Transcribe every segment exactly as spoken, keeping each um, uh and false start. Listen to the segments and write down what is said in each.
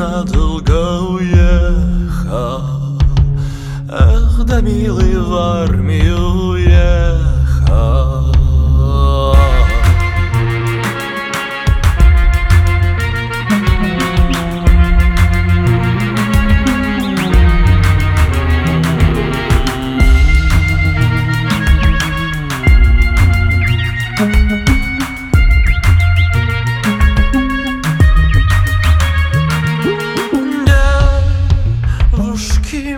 надолго уехал. Эх, да милый в армию уехал. Девушки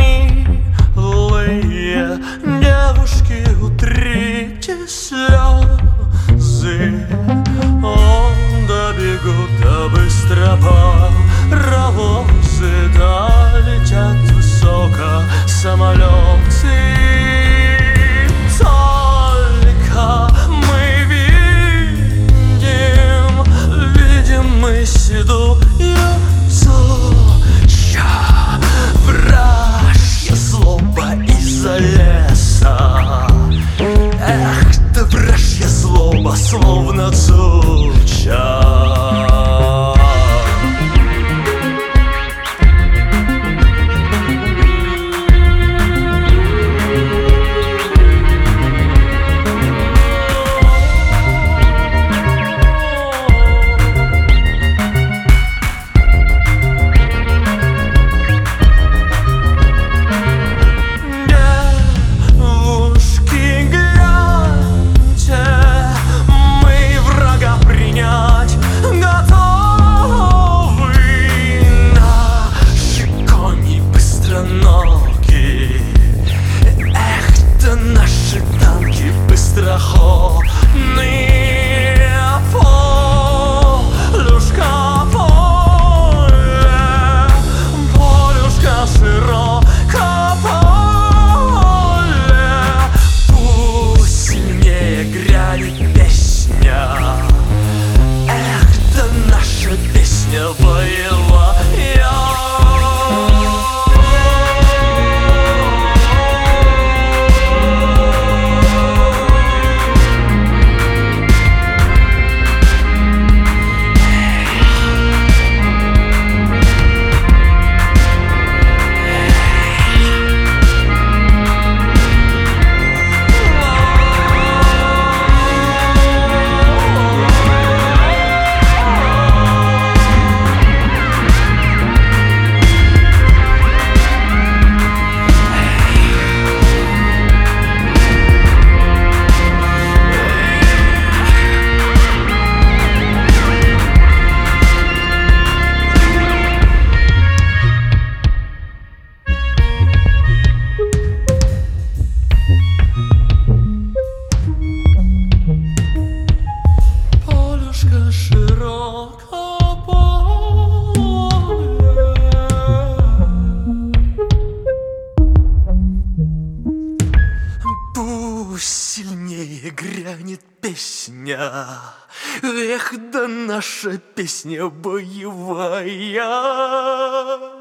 милые, девушки, утрите слезы. Он добегут, да быстро паровозы, да летят высоко самолеты. Только мы видим, видим мы седую зорча, вражье злоба из-за леса. Эх, да вражья злоба, словно туча. Сильнее грянет песня. Эх, да наша песня боевая.